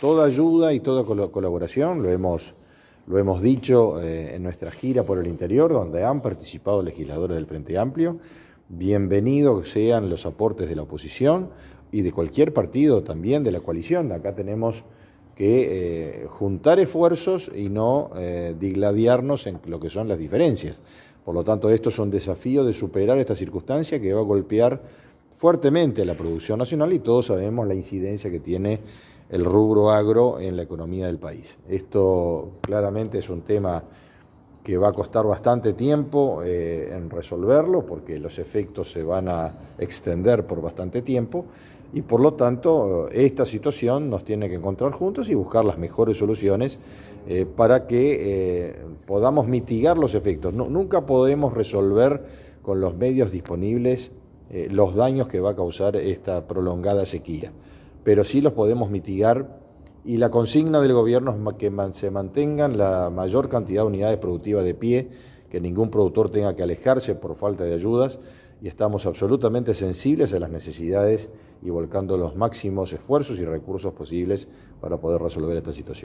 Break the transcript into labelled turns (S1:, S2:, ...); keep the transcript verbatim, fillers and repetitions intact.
S1: toda ayuda y toda col colaboración, lo hemos, lo hemos dicho eh, en nuestra gira por el interior, donde han participado legisladores del Frente Amplio. Bienvenidos sean los aportes de la oposición y de cualquier partido también de la coalición. Acá tenemos que eh, juntar esfuerzos y no eh, digladiarnos en lo que son las diferencias. Por lo tanto, esto es un desafío de superar esta circunstancia que va a golpear fuertemente a la producción nacional y todos sabemos la incidencia que tiene el rubro agro en la economía del país. Esto claramente es un tema que va a costar bastante tiempo eh, en resolverlo porque los efectos se van a extender por bastante tiempo y por lo tanto esta situación nos tiene que encontrar juntos y buscar las mejores soluciones eh, para que eh, podamos mitigar los efectos. No, nunca podemos resolver con los medios disponibles eh, los daños que va a causar esta prolongada sequía, pero sí los podemos mitigar. Y la consigna del gobierno es que se mantengan la mayor cantidad de unidades productivas de pie, que ningún productor tenga que alejarse por falta de ayudas, y estamos absolutamente sensibles a las necesidades y volcando los máximos esfuerzos y recursos posibles para poder resolver esta situación.